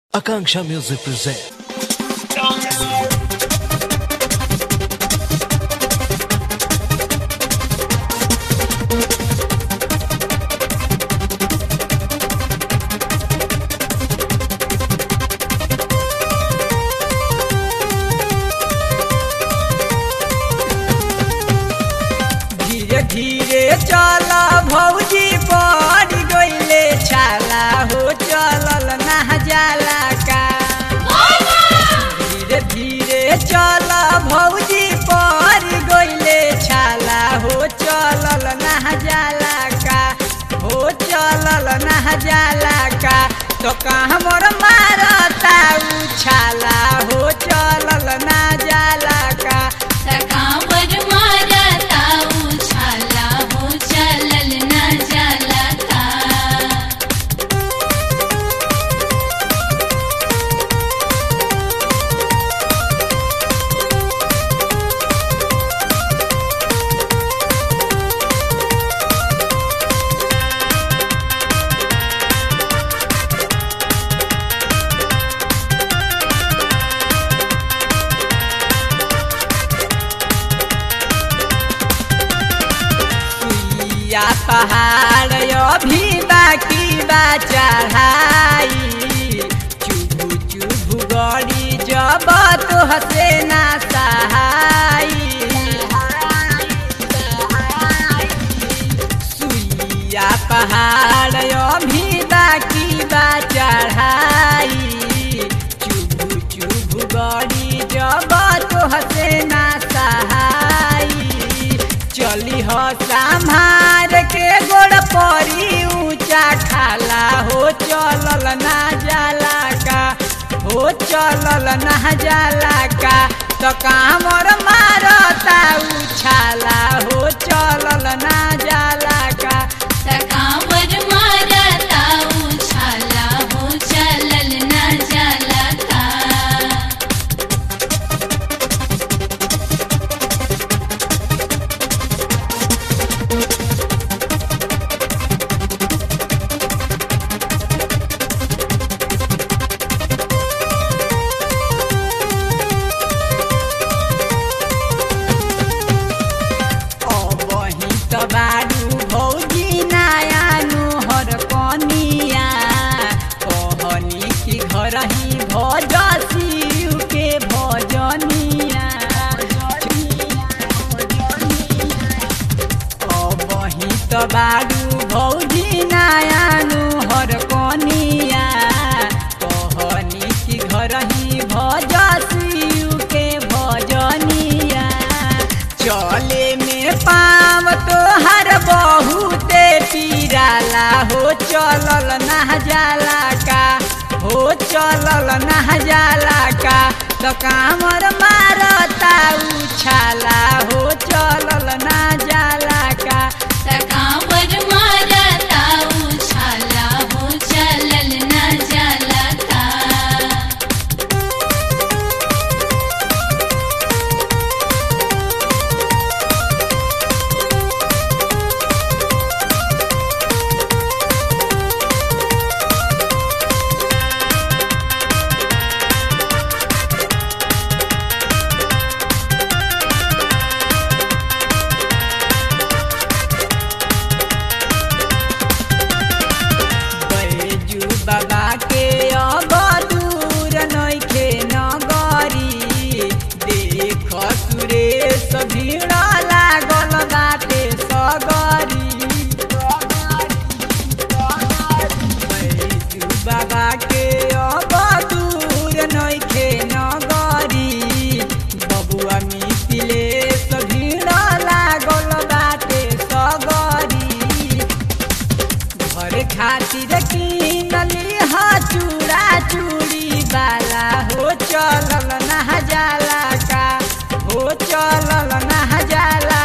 Akanksha Music presents. धीरे धीरे चला भौजी पड़ गईले छाला हो चलल ना जाला का। धीरे धीरे चला भौजी पड़ गईले छाला हो चलल ना जाला का। हो चलल ना जाला का तो कहाँ मोर मारता उछाला हो चलल ना जाला का। तकावर मारता उछाला हो चलल ना जाला का। या पहाड़ अभी बाकी बा चढ़ाई चुभु चुभु गड़ी जब तो हसे ना सहाई। सुइया पहाड़ अभी बाकी बा चढ़ाई चुभु चुभु गड़ी जब तो हसे ना सहाई। चली हो संभार के गोड़ परी ऊंचा खाला हो चलल ना जाला का। हो चलल ना जाला का तो कहाँ मोर मारता उछाला हो चलल ना जाला का। तकावर मारता उछाला हो चलल ना जाला का। वही तो बारू भौजी नया नुहर कनिया कहनी की घर ही भज शिव के भजनिया। वही तो बारू भौजी नया नुहर कनिया कहनी की घर ही भज शिव के भजनिया। चले में पाव तोहर बहुते पीराला हो चलल ना जाला का। हो चलल ना जाला का तो कामर मारता उछाला हो चलल ना जाला का। तकावर मारता उछाला हो चलल ना जाला का। बैजू बाबा के अब दूर नइखे नगरी देख सुरेश भीड़ लागल बाटे सगरी। बैजू बाबा के अब दूर नइखे नगरी बबुआ मिथिलेश भीड़ लागल बाटे सगरी। घर खातिर किनली हा चूड़ा चूड़ी वाला हो चलल ना जाला का। हो चलल ना जाला